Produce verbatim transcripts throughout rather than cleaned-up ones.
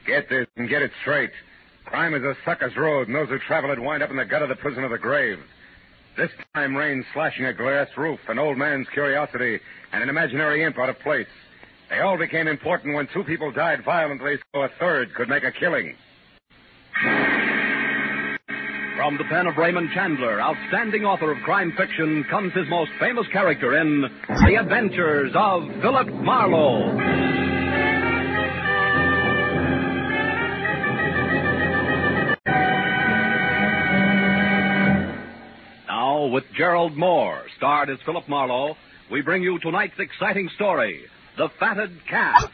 Get this and get it straight. Crime is a sucker's road, and those who travel it wind up in the gut of the prison of the grave. This time, rain slashing a glass roof, an old man's curiosity, and an imaginary imp out of place. They all became important when two people died violently, so a third could make a killing. From the pen of Raymond Chandler, outstanding author of crime fiction, comes his most famous character in The Adventures of Philip Marlowe. Now, with Gerald Moore, starred as Philip Marlowe, we bring you tonight's exciting story, The Fatted Calf.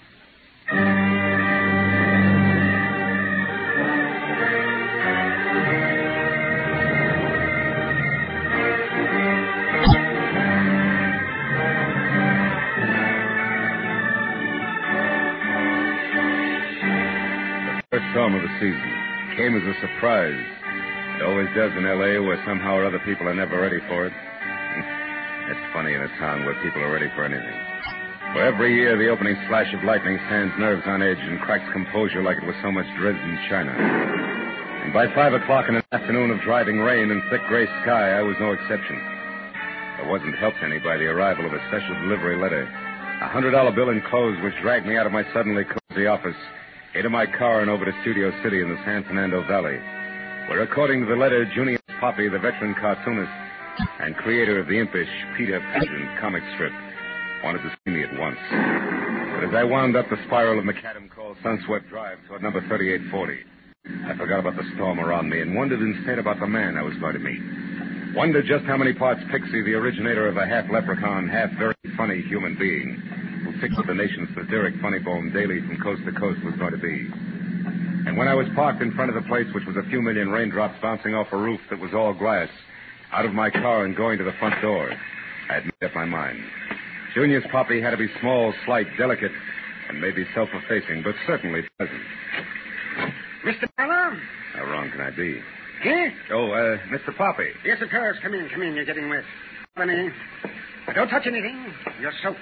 The first storm of the season came as a surprise. It always does in L A, where somehow or other people are never ready for it. It's funny in a town where people are ready for anything. For every year, the opening flash of lightning stands nerves on edge and cracks composure like it was so much Dresden china. And by five o'clock in an afternoon of driving rain and thick gray sky, I was no exception. I wasn't helped any by the arrival of a special delivery letter. A hundred-dollar bill enclosed, which dragged me out of my suddenly cozy office, into my car and over to Studio City in the San Fernando Valley, where, according to the letter, Junius Poppy, the veteran cartoonist and creator of the impish Peter Pageant comic strip, wanted to see me at once. But as I wound up the spiral of macadam called Sunswept Drive toward number thirty-eight forty, I forgot about the storm around me and wondered instead about the man I was going to meet. Wondered just how many parts Pixie, the originator of a half-leprechaun, half-very funny human being, who fixed the nation's satiric funny bone daily from coast to coast, was going to be. And when I was parked in front of the place, which was a few million raindrops bouncing off a roof that was all glass, out of my car and going to the front door, I had made up my mind. Junius Poppy had to be small, slight, delicate, and maybe self-effacing, but certainly pleasant. Mister Marlowe? How wrong can I be? Eh? Oh, uh, Mister Poppy. Yes, of course. Come in, come in. You're getting wet. Funny. But don't touch anything. You're soaked.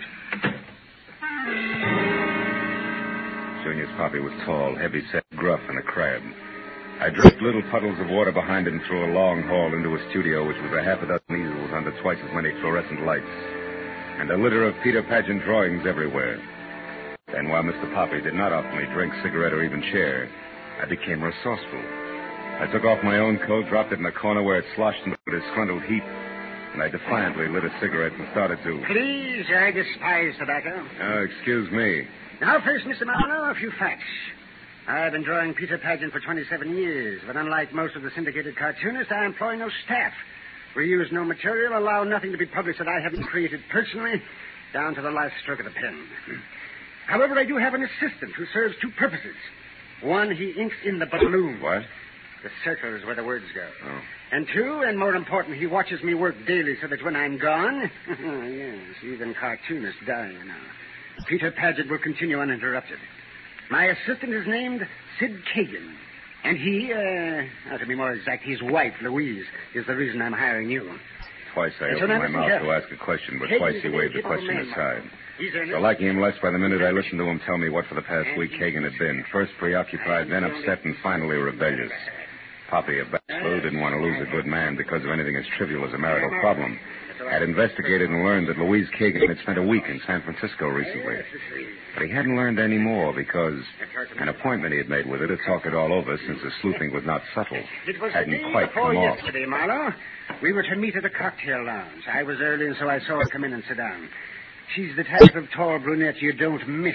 Junius Poppy was tall, heavy-set, gruff, and a crab. I draped little puddles of water behind him through a long hall into a studio, which was a half a dozen easels under twice as many fluorescent lights, and a litter of Peter Pageant drawings everywhere. Then, while Mister Poppy did not offer me drink, cigarette, or even chair, I became resourceful. I took off my own coat, dropped it in the corner where it sloshed into a disgruntled heap, and I defiantly lit a cigarette and started to... Please, I despise tobacco. Oh, excuse me. Now, first, Mister Marlowe, a few facts. I've been drawing Peter Pageant for twenty-seven years, but unlike most of the syndicated cartoonists, I employ no staff. We use no material, allow nothing to be published that I haven't created personally, down to the last stroke of the pen. However, I do have an assistant who serves two purposes. One, he inks in the balloon. What? The circle is where the words go. Oh. And two, and more important, he watches me work daily so that when I'm gone, yes, even cartoonists die now, Peter Pageant will continue uninterrupted. My assistant is named Sid Kagan. And he, uh, to be more exact, his wife, Louise, is the reason I'm hiring you. Twice I And opened so my now, mouth Mister to ask a question, but Kagan twice is he a waved the capable question man, aside. He's a... So liking him less by the minute, I listened to him tell me what for the past week Kagan had been. First preoccupied, then upset, and finally rebellious. Poppy, a bachelor, didn't want to lose a good man because of anything as trivial as a marital problem. Had investigated and learned that Louise Kagan had spent a week in San Francisco recently. But he hadn't learned any more because an appointment he had made with her to talk it all over, since the sleuthing was not subtle, It was hadn't the day quite before come off. yesterday, Marlowe. We were to meet at a cocktail lounge. I was early, and so I saw her come in and sit down. She's the type of tall brunette you don't miss.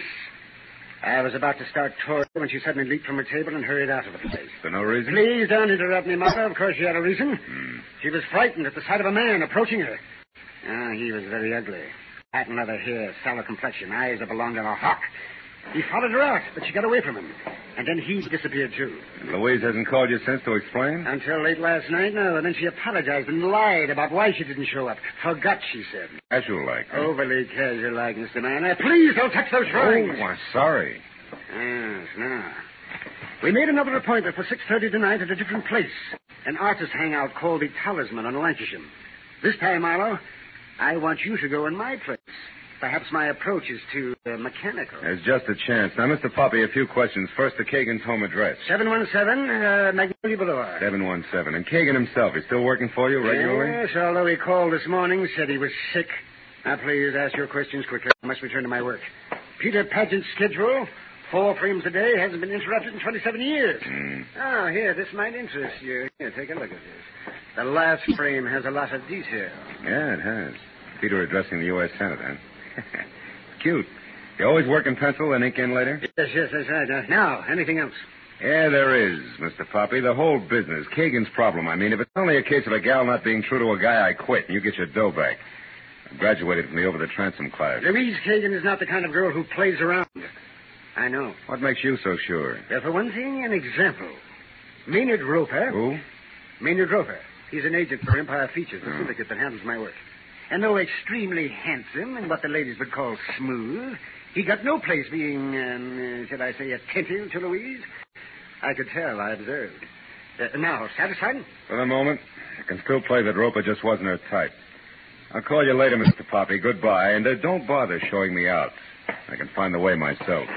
I was about to start touring when she suddenly leaped from her table and hurried out of the place. For no reason? Please don't interrupt me, Mother. Of course she had a reason. Hmm. She was frightened at the sight of a man approaching her. Ah, he was very ugly. Patent leather hair, sallow complexion, eyes that belonged to a hawk. He followed her out, but she got away from him. And then he disappeared, too. And Louise hasn't called you since to explain? Until late last night, no. And then she apologized and lied about why she didn't show up. Forgot, she said. Casual-like. Huh? Overly casual-like, Mister Manor. Please don't touch those drawings. Oh, I'm sorry. Yes, now. We made another appointment for six thirty tonight at a different place. An artist hangout called the Talisman on Lancashire. This time, Marlowe, I want you to go in my place. Perhaps my approach is too uh, mechanical. There's just a chance. Now, Mister Poppy, a few questions. First, the Kagan's home address. seven one seven, uh, Magnolia Boulevard. seven one seven. And Kagan himself, he's still working for you regularly? Yes, although he called this morning, said he was sick. Now, please ask your questions quickly. I must return to my work. Peter Paget's schedule, four frames a day, hasn't been interrupted in twenty-seven years. Mm. Oh, here, this might interest you. Here, take a look at this. The last frame has a lot of detail. Yeah, it has. Peter addressing the U S Senate, huh? Cute. You always work in pencil and ink in later? Yes, yes, that's right. Uh, now, anything else? Yeah, there is, Mister Poppy. The whole business. Kagan's problem, I mean. If it's only a case of a gal not being true to a guy, I quit, and you get your dough back. I graduated from the over-the-transom class. Louise Kagan is not the kind of girl who plays around. I know. What makes you so sure? Well, for one thing, an example. Maynard Roper. Who? Maynard Roper. He's an agent for Empire Features, the Oh. syndicate that handles my work. And though extremely handsome and what the ladies would call smooth, he got no place being, um, uh, shall I say, attentive to Louise. I could tell, I observed. Uh, now, satisfied? For the moment, I can still play that Roper just wasn't her type. I'll call you later, Mister Poppy. Goodbye. And uh, don't bother showing me out. I can find the way myself.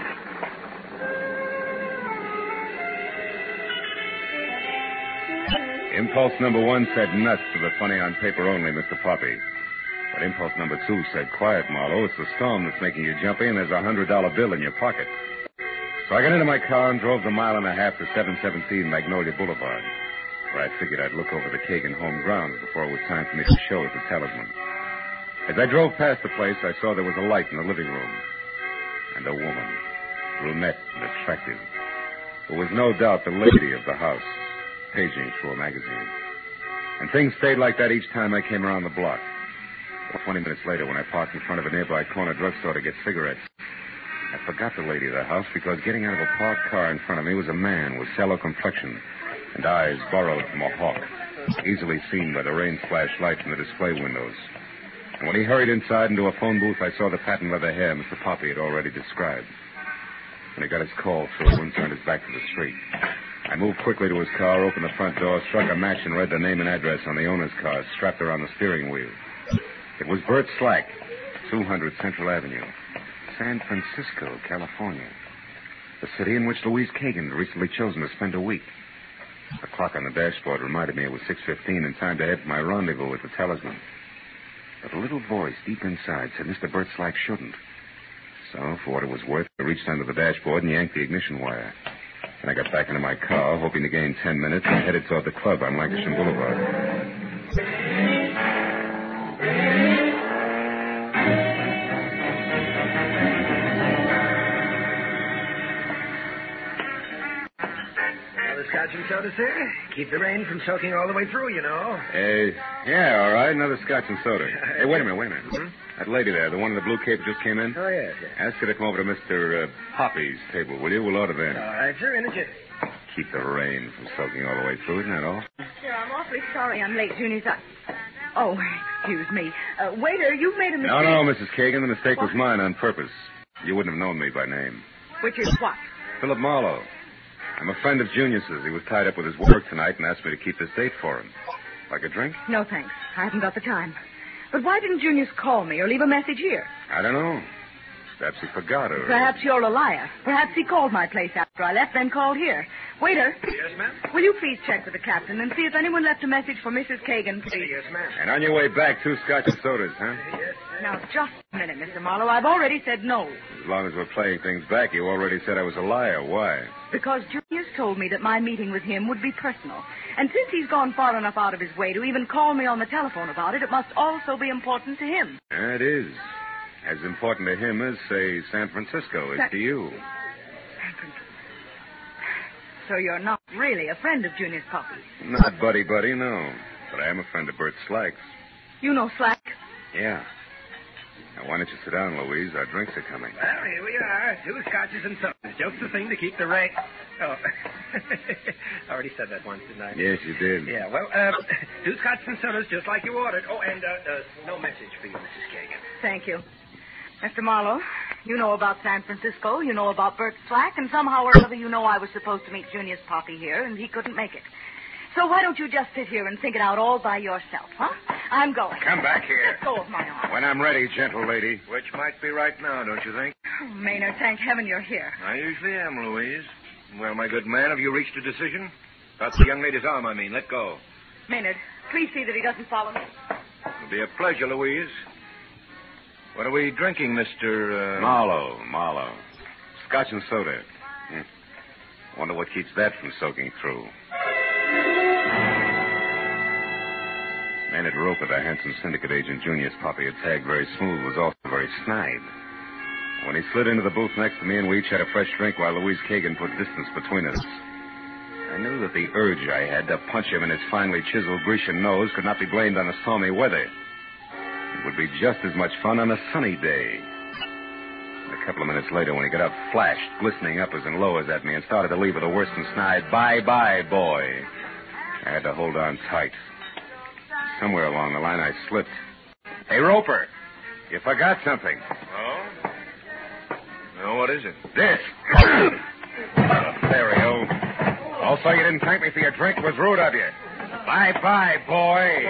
Impulse number one said nuts to the funny on paper only, Mister Poppy. But impulse number two said, quiet, Marlowe. It's the storm that's making you jumpy, and there's a hundred dollar bill in your pocket. So I got into my car and drove the mile and a half to seven seventeen Magnolia Boulevard, where I figured I'd look over the Kagan home grounds before it was time for me to show at the talisman. As I drove past the place, I saw there was a light in the living room. And a woman, brunette and attractive, who was no doubt the lady of the house, paging through a magazine. And things stayed like that each time I came around the block. Well, Twenty minutes later, when I parked in front of a nearby corner drugstore to get cigarettes, I forgot the lady of the house because getting out of a parked car in front of me was a man with sallow complexion and eyes borrowed from a hawk, easily seen by the rain-splashed light from the display windows. And when he hurried inside into a phone booth, I saw the patent leather hair Mister Poppy had already described. When he got his call through and turned his back to the street, I moved quickly to his car, opened the front door, struck a match, and read the name and address on the owner's car strapped around the steering wheel. It was Bert Slack, two hundred Central Avenue, San Francisco, California. The city in which Louise Kagan had recently chosen to spend a week. The clock on the dashboard reminded me it was six fifteen and time to head for my rendezvous with the talisman. But a little voice deep inside said Mister Bert Slack shouldn't. So, for what it was worth, I reached under the dashboard and yanked the ignition wire. And I got back into my car, hoping to gain ten minutes, and headed toward the club on Lancashire Boulevard. Scotch and soda, sir? Keep the rain from soaking all the way through, you know. Hey, yeah, all right. Another scotch and soda. Hey, wait a minute, wait a minute. Hmm? That lady there, the one in the blue cape just came in. Oh, yes, yes. Ask her to come over to Mister Uh, Poppy's table, will you? We'll order All then. right, sir, in a jiffy. Keep the rain from soaking all the way through, isn't that all? Sir, I'm awfully sorry I'm late, Junior. I... Oh, excuse me. Uh, waiter, you've made a mistake. No, no, Missus Kagan. The mistake was mine on purpose. You wouldn't have known me by name. Which is what? Philip Marlowe. I'm a friend of Junius's. He was tied up with his work tonight and asked me to keep this date for him. Like a drink? No, thanks. I haven't got the time. But why didn't Junius call me or leave a message here? I don't know. Perhaps he forgot or... Perhaps you're a liar. Perhaps he called my place after I left, then called here. Waiter. Yes, ma'am? Will you please check with the captain and see if anyone left a message for Missus Kagan, please? Yes, ma'am. And on your way back, two scotch and sodas, huh? Yes. Now, just a minute, Mister Marlowe. I've already said no. As long as we're playing things back, you already said I was a liar. Why? Because Junius told me that my meeting with him would be personal. And since he's gone far enough out of his way to even call me on the telephone about it, it must also be important to him. Yeah, it is. As important to him as, say, San Francisco is That- to you. San Francisco. So you're not really a friend of Junius Poppy. Not buddy-buddy, no. But I am a friend of Bert Slack's. You know Slack? Yeah. Now, why don't you sit down, Louise? Our drinks are coming. Well, here we are. Two scotches and sodas. Just the thing to keep the rain... Oh. I already said that once, didn't I? Yes, you did. Yeah, well, uh, two scotches and sodas just like you ordered. Oh, and uh, uh, no message for you, Missus Kagan. Thank you. Mister Marlowe, you know about San Francisco, you know about Bert Slack, and somehow or other you know I was supposed to meet Junius Poppy here, and he couldn't make it. So why don't you just sit here and think it out all by yourself, huh? I'm going. Come back here. Let go of my arm. When I'm ready, gentle lady. Which might be right now, don't you think? Oh, Maynard, thank heaven you're here. I usually am, Louise. Well, my good man, have you reached a decision? That's the young lady's arm, I mean. Let go. Maynard, please see that he doesn't follow me. It'll be a pleasure, Louise. What are we drinking, Mister Uh... Marlowe, Marlowe. Scotch and soda. Hmm. Wonder what keeps that from soaking through. Maynard Roper, the handsome syndicate agent Junior's Poppy had tagged very smooth, was also very snide. When he slid into the booth next to me and we each had a fresh drink while Louise Kagan put distance between us, I knew that the urge I had to punch him in his finely chiseled Grecian nose could not be blamed on the stormy weather. It would be just as much fun on a sunny day. A couple of minutes later, when he got up, flashed, glistening uppers and lowers at me, and started to leave with a worse than snide, bye-bye, boy. I had to hold on tight. Somewhere along the line, I slipped. Hey, Roper, you forgot something. Oh? No, what is it? This. Ontario. Also, you didn't thank me for your drink. It was rude of you. Bye-bye, boy.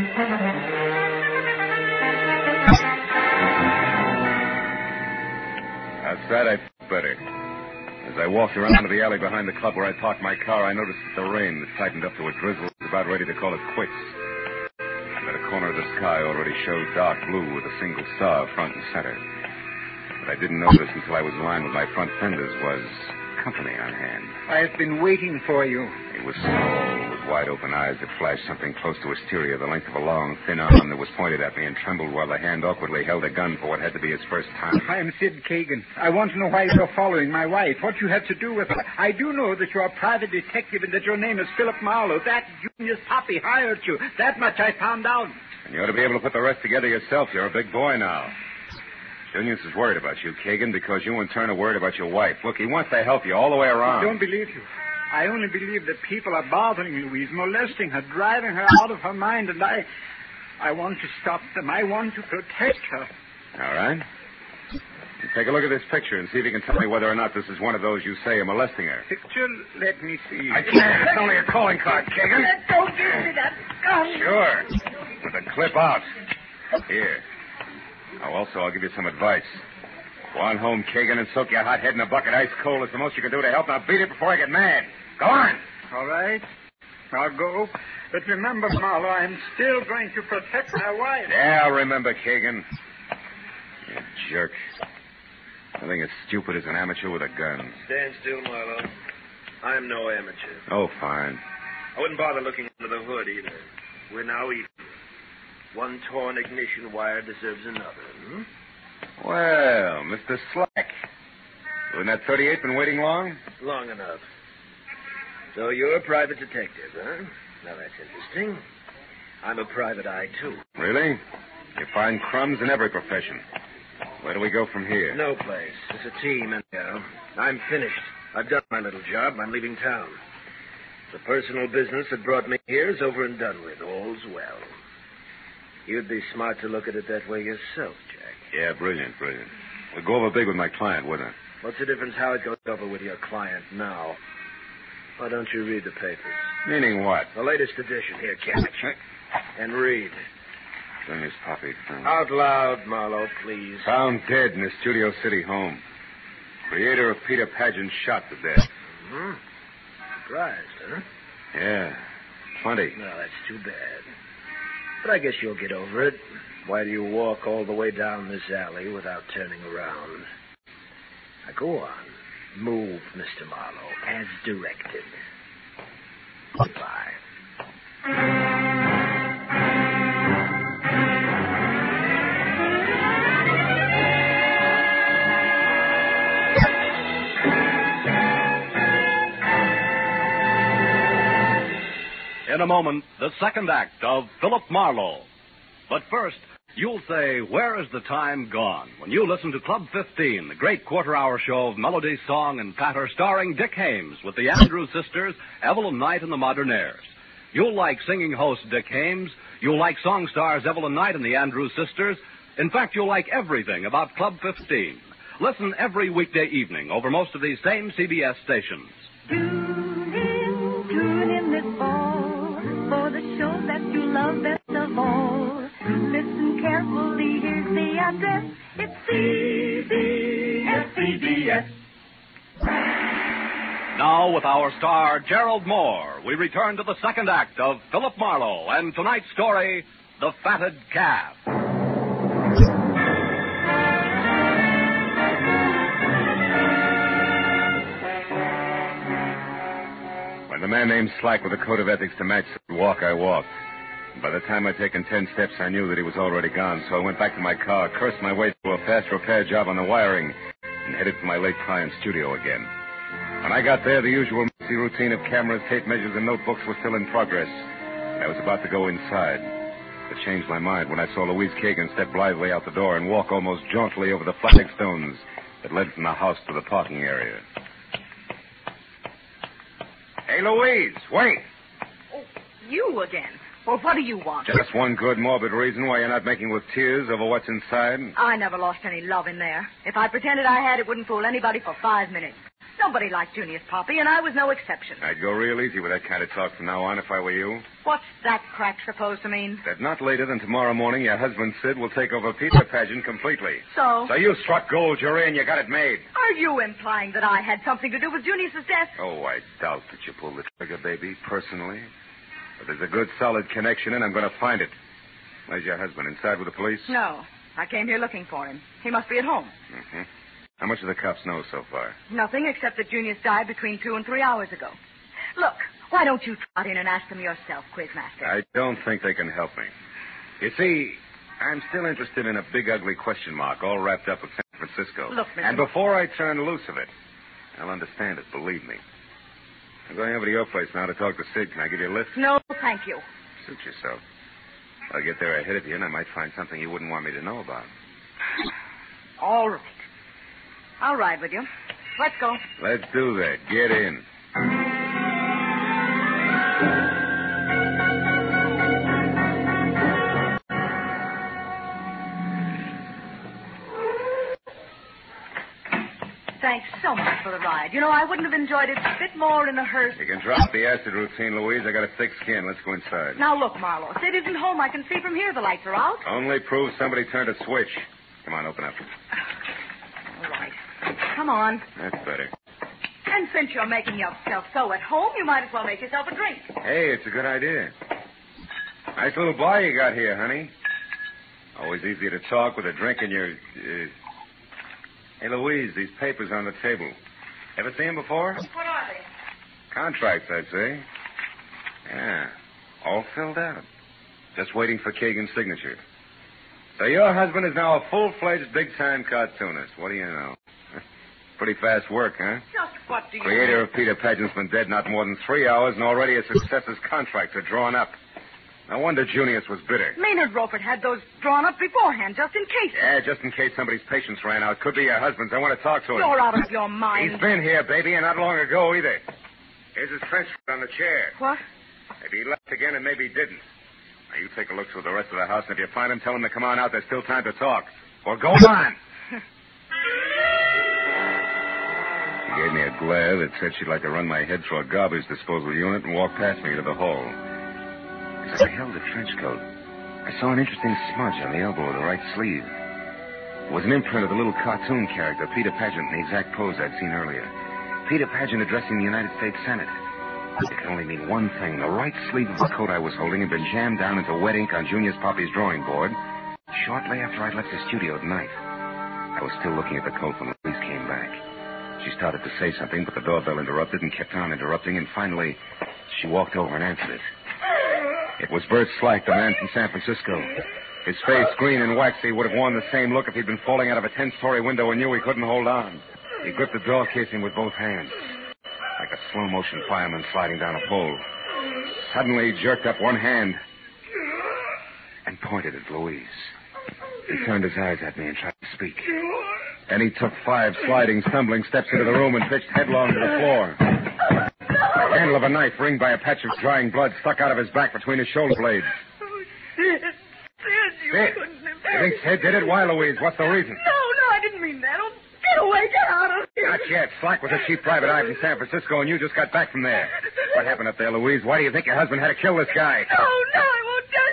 Outside, I felt better. As I walked around to the alley behind the club where I parked my car, I noticed that the rain that tightened up to a drizzle was about ready to call it quits. That a corner of the sky already showed dark blue with a single star front and center. What I didn't notice until I was lined with my front fenders was company on hand. I've been waiting for you. He was small, with wide-open eyes that flashed something close to hysteria, the length of a long, thin arm that was pointed at me and trembled while the hand awkwardly held a gun for what had to be his first time. I'm Sid Kagan. I want to know why you're following my wife, what you have to do with her. I do know that you're a private detective and that your name is Philip Marlowe. That Junior's Poppy hired you. That much I found out. And you ought to be able to put the rest together yourself. You're a big boy now. Junius is worried about you, Kagan, because you in turn are worried about your wife. Look, he wants to help you all the way around. I don't believe you. I only believe that people are bothering Louise, molesting her, driving her out of her mind, and I... I want to stop them. I want to protect her. All right. Take a look at this picture and see if you can tell me whether or not this is one of those you say are molesting her. Picture? Let me see. I can't. It's only a calling card, Kagan. Let go. Give me that gun. Sure. With the clip out. Here. Now, also, I'll give you some advice. Go on home, Kagan, and soak your hot head in a bucket ice cold. It's the most you can do to help. Now, beat it before I get mad. Go on. All right. I'll go. But remember, Marlowe, I'm still going to protect my wife. Yeah, I'll remember, Kagan. You jerk. Nothing as stupid as an amateur with a gun. Stand still, Marlowe. I'm no amateur. Oh, fine. I wouldn't bother looking under the hood, either. We're now even. One torn ignition wire deserves another, hmm? Well, Mister Slack. You in that thirty-eight been waiting long? Long enough. So you're a private detective, huh? Now, that's interesting. I'm a private eye, too. Really? You find crumbs in every profession. Where do we go from here? No place. It's a team, and uh, I'm finished. I've done my little job. I'm leaving town. The personal business that brought me here is over and done with. All's well. You'd be smart to look at it that way yourself, Jack. Yeah, brilliant, brilliant. We'll go over big with my client, wouldn't it? What's the difference how it goes over with your client now? Why don't you read the papers? Meaning what? The latest edition. Here, catch. And read. Junius Poppy found. Out loud, Marlowe, please. Found dead in his Studio City home. Creator of Peter Pageant shot to death. Mm-hmm. Surprised, huh? Yeah, plenty. No, that's too bad. But I guess you'll get over it. Why do you walk all the way down this alley without turning around? Now, go on. Move, Mister Marlowe, as directed. Goodbye. In a moment, the second act of Philip Marlowe. But first, you'll say, where is the time gone? When you listen to Club fifteen, the great quarter-hour show of melody, song, and patter starring Dick Hames with the Andrews Sisters, Evelyn Knight, and the Modernaires. You'll like singing host Dick Hames. You'll like song stars Evelyn Knight and the Andrews Sisters. In fact, you'll like everything about Club fifteen. Listen every weekday evening over most of these same C B S stations. Tune in, tune in this fall. love best of all. Listen carefully, here's the address. It's C B S C B S. Now, with our star, Gerald Moore, we return to the second act of Philip Marlowe and tonight's story, The Fatted Calf. When the man named Slack with a code of ethics to match said walk, I walked. By the time I'd taken ten steps, I knew that he was already gone, so I went back to my car, cursed my way through a fast repair job on the wiring, and headed for my late client's studio again. When I got there, the usual messy routine of cameras, tape measures, and notebooks was still in progress, and I was about to go inside. But changed my mind when I saw Louise Kagan step blithely out the door and walk almost jauntily over the flat stones that led from the house to the parking area. Hey, Louise, wait! Oh, you again. Well, what do you want? Just one good, morbid reason why you're not making with tears over what's inside? I never lost any love in there. If I pretended I had, it wouldn't fool anybody for five minutes. Nobody liked Junius Poppy, and I was no exception. I'd go real easy with that kind of talk from now on if I were you. What's that crack supposed to mean? That not later than tomorrow morning, your husband, Sid, will take over Peter Pageant completely. So? So you struck gold, you're in, you got it made. Are you implying that I had something to do with Junius's death? Oh, I doubt that you pulled the trigger, baby, personally. But there's a good, solid connection, and I'm going to find it. Where's your husband? Inside with the police? No. I came here looking for him. He must be at home. Mm-hmm. How much do the cops know so far? Nothing except that Junius died between two and three hours ago. Look, why don't you trot in and ask them yourself, Quizmaster? I don't think they can help me. You see, I'm still interested in a big, ugly question mark all wrapped up with San Francisco. Look, Mister And before I turn loose of it, I'll understand it, believe me. I'm going over to your place now to talk to Sid. Can I give you a lift? No, thank you. Suit yourself. I'll get there ahead of you, and I might find something you wouldn't want me to know about. All right. I'll ride with you. Let's go. Let's do that. Get in. Thanks so much for the ride. You know, I wouldn't have enjoyed it a bit more in a hearse. You can drop the acid routine, Louise. I got a thick skin. Let's go inside. Now, look, Marlowe. Sid isn't home. I can see from here the lights are out. Only proves somebody turned a switch. Come on, open up. All right. Come on. That's better. And since you're making yourself so at home, you might as well make yourself a drink. Hey, it's a good idea. Nice little bar you got here, honey. Always easier to talk with a drink in your... Uh... Hey, Louise, these papers on the table. Ever seen them before? What are they? Contracts, I'd say. Yeah, all filled out. Just waiting for Kagan's signature. So your husband is now a full-fledged big-time cartoonist. What do you know? Pretty fast work, huh? Just what do you... Creator of Peter Pageant's been dead not more than three hours, and already a successor's contracts are drawn up. No wonder Junius was bitter. Maynard Roper had those drawn up beforehand, just in case. Yeah, just in case somebody's patience ran out. Could be your husband's. I want to talk to him. You're out of your mind. He's been here, baby, and not long ago either. Here's his trench coat on the chair. What? Maybe he left again and maybe he didn't. Now, you take a look through the rest of the house, and if you find him, tell him to come on out. There's still time to talk. Or go on. She gave me a glare that said she'd like to run my head through a garbage disposal unit and walk past me to the hall. As I held the trench coat, I saw an interesting smudge on the elbow of the right sleeve. It was an imprint of the little cartoon character, Peter Pageant, in the exact pose I'd seen earlier. Peter Pageant addressing the United States Senate. It could only mean one thing. The right sleeve of the coat I was holding had been jammed down into wet ink on Junius Poppy's drawing board shortly after I'd left the studio at night. I was still looking at the coat when Louise came back. She started to say something, but the doorbell interrupted and kept on interrupting, and finally she walked over and answered it. It was Bert Slack, the man from San Francisco. His face, green and waxy, would have worn the same look if he'd been falling out of a ten-story window and knew he couldn't hold on. He gripped the door casing with both hands, like a slow-motion fireman sliding down a pole. Suddenly, he jerked up one hand and pointed at Louise. He turned his eyes at me and tried to speak. Then he took five sliding, stumbling steps into the room and pitched headlong to the floor. The handle of a knife, ringed by a patch of drying blood, stuck out of his back between his shoulder blades. Oh, Sid. Sid, you Sid. couldn't have... You think Sid did it? Why, Louise? What's the reason? No, no, I didn't mean that. Oh, get away, get out of here. Not yet. Slack was a cheap private eye from San Francisco, and you just got back from there. What happened up there, Louise? Why do you think your husband had to kill this guy? No, no, I won't tell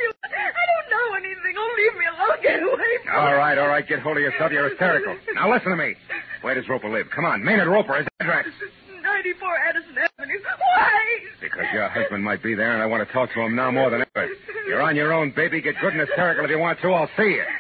All right, all right. Get hold of yourself. You're hysterical. Now listen to me. Where does Roper live? Come on. Maynard Roper, his address. ninety-four Addison Avenue. Why? Because your husband might be there, and I want to talk to him now more than ever. You're on your own, baby. Get good and hysterical if you want to. I'll see you.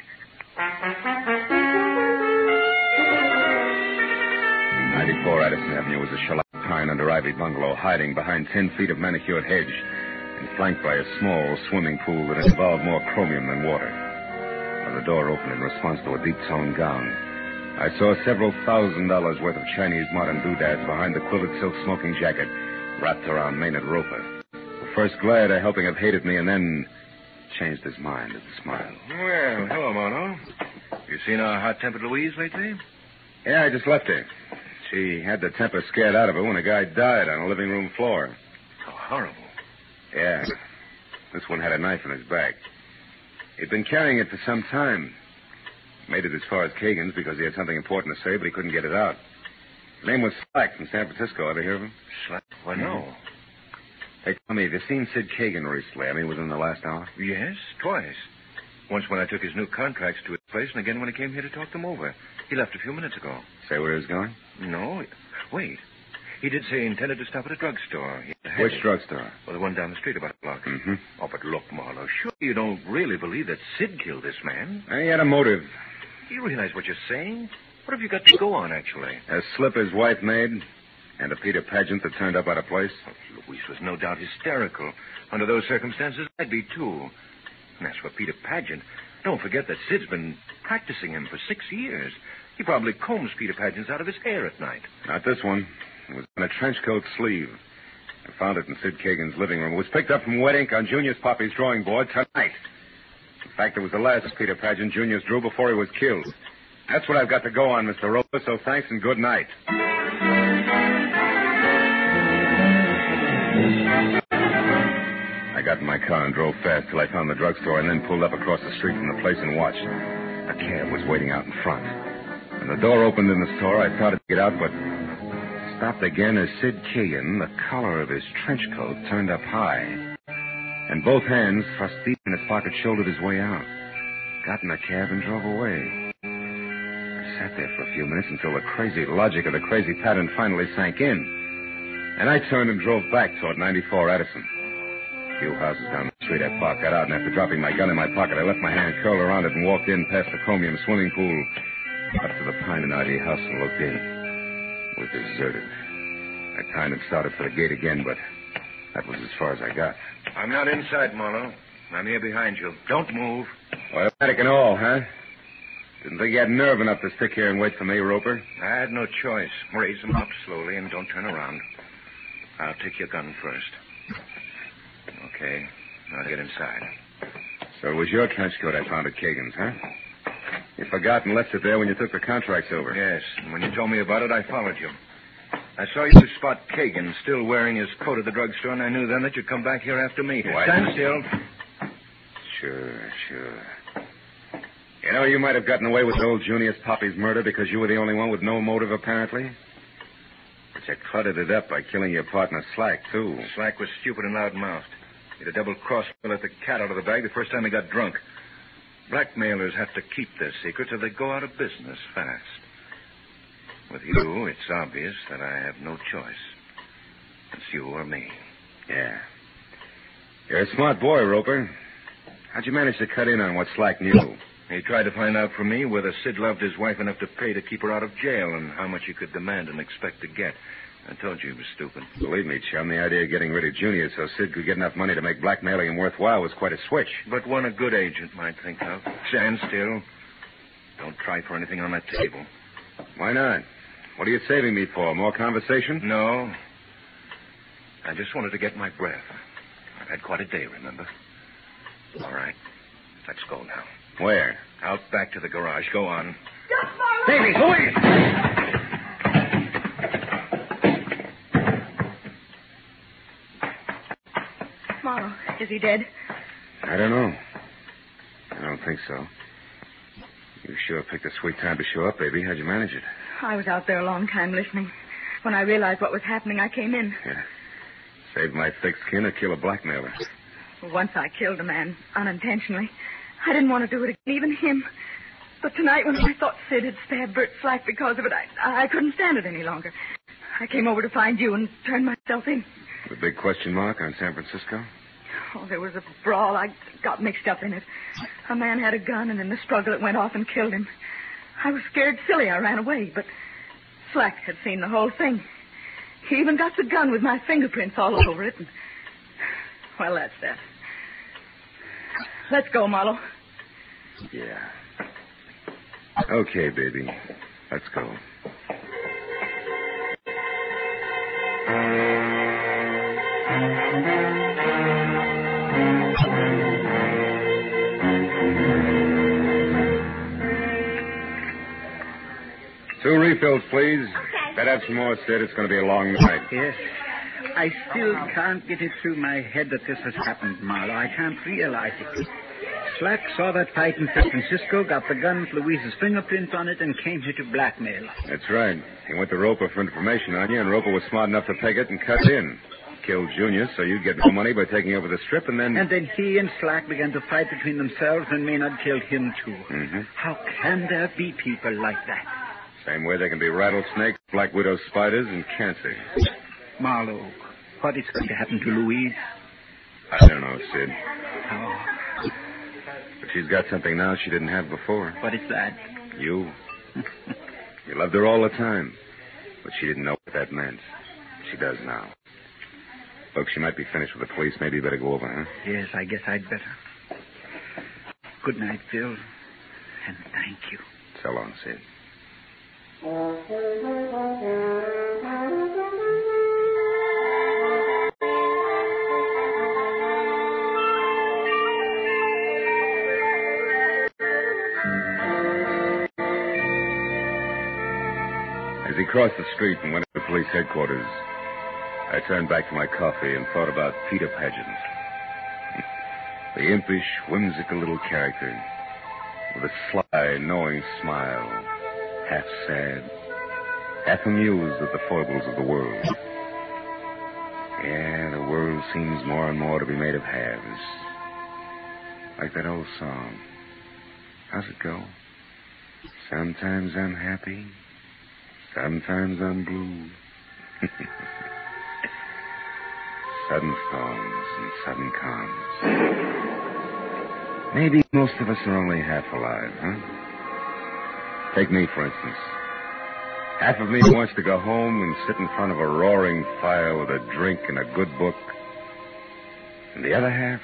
ninety-four Addison Avenue was a shellac pine under ivy bungalow hiding behind ten feet of manicured hedge and flanked by a small swimming pool that involved more chromium than water. When the door opened in response to a deep-toned gong, I saw several thousand dollars worth of Chinese modern doodads behind the quilted silk smoking jacket wrapped around Maynard Roper. First glad at helping have hated me and then changed his mind with a smile. Well, hello, Marlowe. You seen our hot-tempered Louise lately? Yeah, I just left her. She had the temper scared out of her when a guy died on a living room floor. How horrible. Yeah. This one had a knife in his back. He'd been carrying it for some time. Made it as far as Kagan's because he had something important to say, but he couldn't get it out. His name was Slack from San Francisco. Ever hear of him? Slack? Well, no. Hey, tell me, have you seen Sid Kagan recently? I mean, within the last hour? Yes, twice. Once when I took his new contracts to his place, and again when he came here to talk them over. He left a few minutes ago. Say where he was going? No. Wait. He did say he intended to stop at a drugstore. Which drugstore? Well, the one down the street about a block. Mm-hmm. Oh, but look, Marlowe, surely you don't really believe that Sid killed this man? He had a motive. Do you realize what you're saying? What have you got to go on, actually? A slip his wife made, and a Peter Pageant that turned up out of place. Oh, Louise was no doubt hysterical. Under those circumstances, I'd be, too. And as for Peter Pageant, don't forget that Sid's been practicing him for six years. He probably combs Peter Pageant's out of his hair at night. Not this one. It was on a trench coat sleeve. I found it in Sid Kagan's living room. It was picked up from wet ink on Junior's Poppy's drawing board tonight. In fact, it was the last Peter Pageant Junior's drew before he was killed. That's what I've got to go on, Mister Roper, so thanks and good night. I got in my car and drove fast till I found the drugstore and then pulled up across the street from the place and watched. A cab was waiting out in front. When the door opened in the store, I started to get out, but stopped again as Sid Kagan, the collar of his trench coat turned up high, and both hands thrust deep in his pocket, shouldered his way out. Got in the cab and drove away. I sat there for a few minutes until the crazy logic of the crazy pattern finally sank in. And I turned and drove back toward ninety-four Addison. A few houses down the street I parked, got out, and after dropping my gun in my pocket, I left my hand curled around it and walked in past the chromium swimming pool up to the pine and ivy house and looked in. It was deserted. I kind of started for the gate again, but that was as far as I got. I'm not inside, Marlowe. I'm here behind you. Don't move. Automatic and all, huh? Didn't think you had nerve enough to stick here and wait for me, Roper. I had no choice. Raise them up slowly and don't turn around. I'll take your gun first. Okay. Now get inside. So it was your trench coat I found at Kagan's, huh? You forgot and left it there when you took the contracts over. Yes, and when you told me about it, I followed you. I saw you spot Kagan still wearing his coat at the drugstore, and I knew then that you'd come back here after me. What? Stand still. Sure, sure. You know, you might have gotten away with old Junius Poppy's murder because you were the only one with no motive, apparently. But you cluttered it up by killing your partner, Slack, too. Slack was stupid and loud-mouthed. He'd a double-crossed and let the cat out of the bag the first time he got drunk. Blackmailers have to keep their secrets or they go out of business fast. With you, it's obvious that I have no choice. It's you or me. Yeah. You're a smart boy, Roper. How'd you manage to cut in on what Slack knew? He tried to find out from me whether Sid loved his wife enough to pay to keep her out of jail and how much he could demand and expect to get. I told you he was stupid. Believe me, chum, the idea of getting rid of Junior so Sid could get enough money to make blackmailing him worthwhile was quite a switch. But one a good agent might think of. Stand still. Don't try for anything on that table. Why not? What are you saving me for? More conversation? No. I just wanted to get my breath. I've had quite a day, remember? All right. Let's go now. Where? Out back to the garage. Go on. Davy, Louise! Marlowe, is he dead? I don't know. I don't think so. You sure picked a sweet time to show up, baby. How'd you manage it? I was out there a long time listening. When I realized what was happening, I came in. Yeah. Saved my thick skin to kill a blackmailer. Once I killed a man unintentionally. I didn't want to do it again, even him. But tonight, when I thought Sid had stabbed Bert Slack because of it, I, I couldn't stand it any longer. I came over to find you and turned myself in. The big question mark on San Francisco? Oh, there was a brawl. I got mixed up in it. A man had a gun, and in the struggle it went off and killed him. I was scared silly. I ran away, but Slack had seen the whole thing. He even got the gun with my fingerprints all over it. And... Well, that's that. Let's go, Marlowe. Yeah. Okay, baby. Let's go. Two refills, please. Okay. Better have some more, Sid. It's going to be a long night. Yes. I still can't get it through my head that this has happened, Marlowe. I can't realize it. Slack saw that fight in San Francisco, got the gun with Louise's fingerprint on it, and came here to blackmail. That's right. He went to Roper for information on you, and Roper was smart enough to peg it and cut in. Killed Junior, so you'd get more money by taking over the strip, and then... And then he and Slack began to fight between themselves, and Maynard killed him, too. Mm-hmm. How can there be people like that? Same way there can be rattlesnakes, black widow spiders, and cancer. Marlowe, what is going to happen to Louise? I don't know, Sid. Oh, But she's got something now she didn't have before. what is that? You. You loved her all the time. But she didn't know what that meant. She does now. Look, she might be finished with the police. Maybe you better go over, huh? Yes, I guess I'd better. Good night, Phil. And thank you. So long, Sid. As he crossed the street and went to police headquarters, I turned back to my coffee and thought about Peter Pageant. The impish, whimsical little character with a sly, knowing smile, half sad, half amused at the foibles of the world. Yeah, the world seems more and more to be made of halves. Like that old song. How's it go? Sometimes I'm happy, sometimes I'm blue. Sudden storms and sudden calms. Maybe most of us are only half alive, huh? Take me, for instance. Half of me wants to go home and sit in front of a roaring fire with a drink and a good book. And the other half?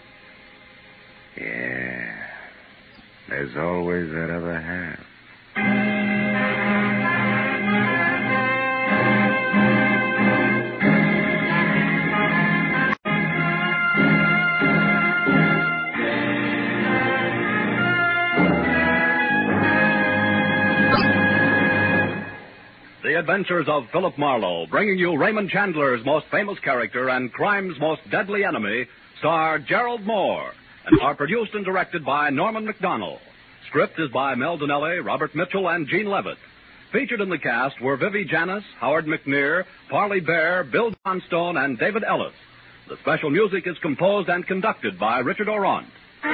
Yeah, there's always that other half. The Adventures of Philip Marlowe, bringing you Raymond Chandler's most famous character and crime's most deadly enemy, star Gerald Moore, and are produced and directed by Norman McDonnell. Script is by Mel Donnelly, Robert Mitchell, and Gene Levitt. Featured in the cast were Vivi Janis, Howard McNear, Parley Bear, Bill Johnstone, and David Ellis. The special music is composed and conducted by Richard Orant.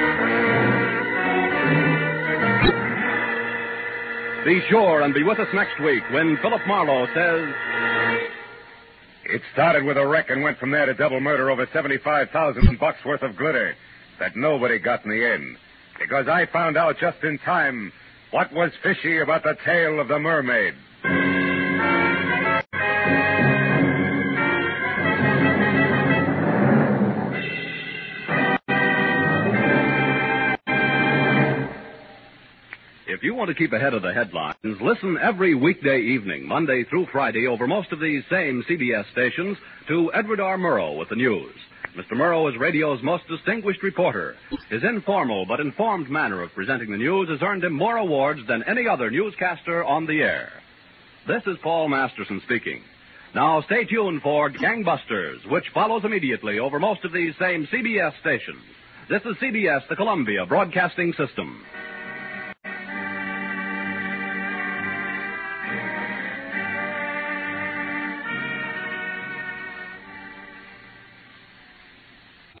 Be sure and be with us next week when Philip Marlowe says... It started with a wreck and went from there to double murder over seventy-five thousand bucks worth of glitter that nobody got in the end. Because I found out just in time what was fishy about the tale of the mermaid. If you want to keep ahead of the headlines, listen every weekday evening, Monday through Friday, over most of these same C B S stations, to Edward R. Murrow with the news. Mister Murrow is radio's most distinguished reporter. His informal but informed manner of presenting the news has earned him more awards than any other newscaster on the air. This is Paul Masterson speaking. Now stay tuned for Gangbusters, which follows immediately over most of these same C B S stations. This is C B S, the Columbia Broadcasting System.